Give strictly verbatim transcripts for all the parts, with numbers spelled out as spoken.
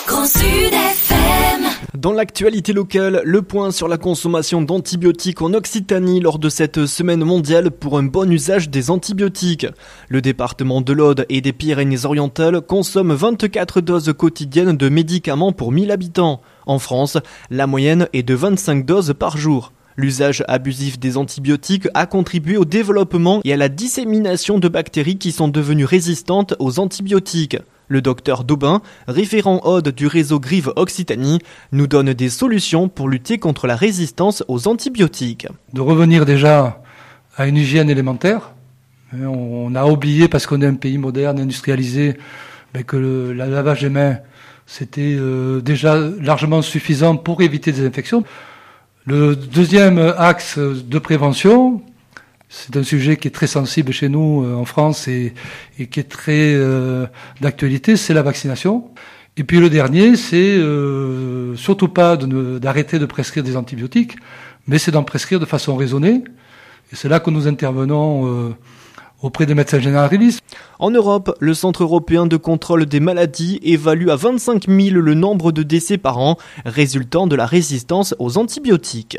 Grand Sud F M. Dans l'actualité locale, le point sur la consommation d'antibiotiques en Occitanie lors de cette semaine mondiale pour un bon usage des antibiotiques. Le département de l'Aude et des Pyrénées-Orientales consomme vingt-quatre doses quotidiennes de médicaments pour mille habitants. En France, la moyenne est de vingt-cinq doses par jour. L'usage abusif des antibiotiques a contribué au développement et à la dissémination de bactéries qui sont devenues résistantes aux antibiotiques. Le docteur Daubin, référent Aude du réseau Grive Occitanie, nous donne des solutions pour lutter contre la résistance aux antibiotiques. De revenir déjà à une hygiène élémentaire. On a oublié, parce qu'on est un pays moderne, industrialisé, que le lavage des mains, c'était déjà largement suffisant pour éviter des infections. Le deuxième axe de prévention, c'est un sujet qui est très sensible chez nous euh, en France et, et qui est très euh, d'actualité, c'est la vaccination. Et puis le dernier, c'est euh, surtout pas de ne, d'arrêter de prescrire des antibiotiques, mais c'est d'en prescrire de façon raisonnée. Et c'est là que nous intervenons euh, auprès des médecins généralistes. En Europe, le Centre européen de contrôle des maladies évalue à vingt-cinq mille le nombre de décès par an résultant de la résistance aux antibiotiques.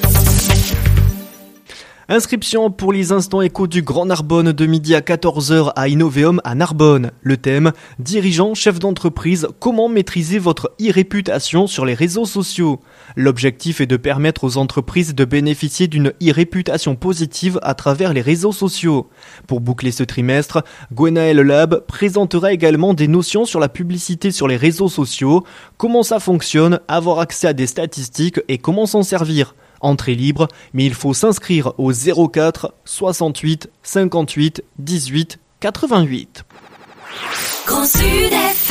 Inscription pour les instants échos du Grand Narbonne de midi à quatorze heures à Innoveum à Narbonne. Le thème, dirigeants, chefs d'entreprise, comment maîtriser votre e-réputation sur les réseaux sociaux. L'objectif est de permettre aux entreprises de bénéficier d'une e-réputation positive à travers les réseaux sociaux. Pour boucler ce trimestre, Gwenaël Lab présentera également des notions sur la publicité sur les réseaux sociaux, comment ça fonctionne, avoir accès à des statistiques et comment s'en servir. Entrée libre, mais il faut s'inscrire au zéro quatre soixante-huit cinquante-huit dix-huit quatre-vingt-huit. Grand Sud F M.